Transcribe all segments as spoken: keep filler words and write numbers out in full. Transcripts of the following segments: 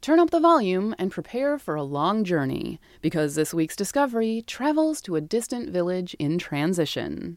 Turn up the volume and prepare for a long journey, because this week's discovery travels to a distant village in transition.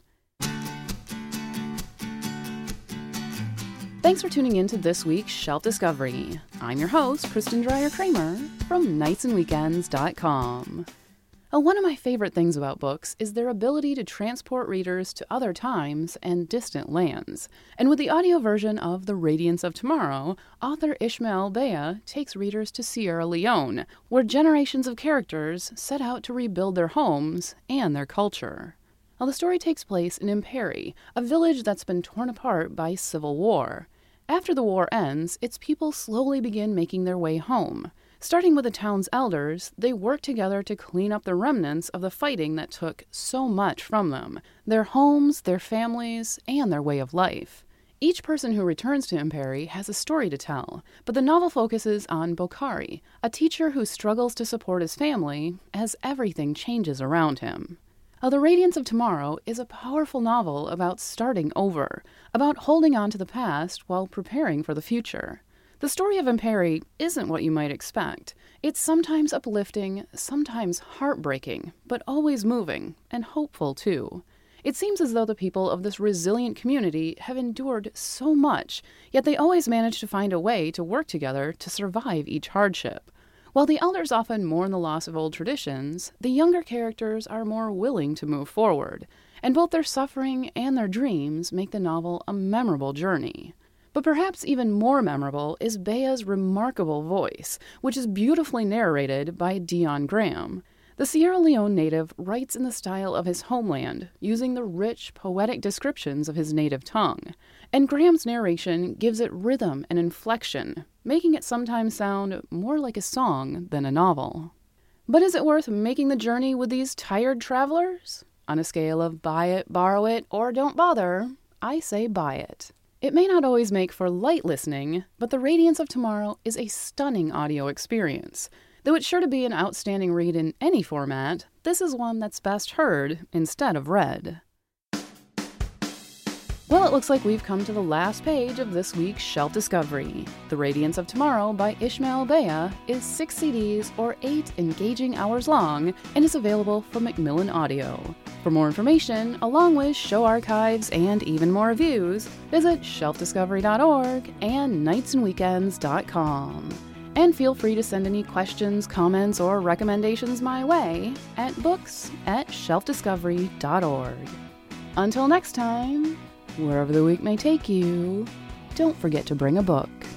Thanks for tuning in to this week's Shelf Discovery. I'm your host, Kristen Dreyer-Kramer from nights and weekends dot com. Uh, one of my favorite things about books is their ability to transport readers to other times and distant lands. And with the audio version of The Radiance of Tomorrow, author Ishmael Beyah takes readers to Sierra Leone, where generations of characters set out to rebuild their homes and their culture. Now, the story takes place in Imperi, a village that's been torn apart by civil war. After the war ends, its people slowly begin making their way home. Starting with the town's elders, they work together to clean up the remnants of the fighting that took so much from them, their homes, their families, and their way of life. Each person who returns to Imperi has a story to tell, but the novel focuses on Bokhari, a teacher who struggles to support his family as everything changes around him. Now, The Radiance of Tomorrow is a powerful novel about starting over, about holding on to the past while preparing for the future. The story of Imperi isn't what you might expect. It's sometimes uplifting, sometimes heartbreaking, but always moving, and hopeful too. It seems as though the people of this resilient community have endured so much, yet they always manage to find a way to work together to survive each hardship. While the elders often mourn the loss of old traditions, the younger characters are more willing to move forward, and both their suffering and their dreams make the novel a memorable journey. But perhaps even more memorable is Beyah's remarkable voice, which is beautifully narrated by Dion Graham. The Sierra Leone native writes in the style of his homeland, using the rich, poetic descriptions of his native tongue. And Graham's narration gives it rhythm and inflection, making it sometimes sound more like a song than a novel. But is it worth making the journey with these tired travelers? On a scale of buy it, borrow it, or don't bother, I say buy it. It may not always make for light listening, but The Radiance of Tomorrow is a stunning audio experience. Though it's sure to be an outstanding read in any format, this is one that's best heard instead of read. Well, it looks like we've come to the last page of this week's Shelf Discovery. The Radiance of Tomorrow by Ishmael Beyah is six C Ds or eight engaging hours long and is available from Macmillan Audio. For more information, along with show archives and even more reviews, visit shelf discovery dot org and nights and weekends dot com. And feel free to send any questions, comments, or recommendations my way at books at shelf discovery dot org. Until next time, wherever the week may take you, don't forget to bring a book.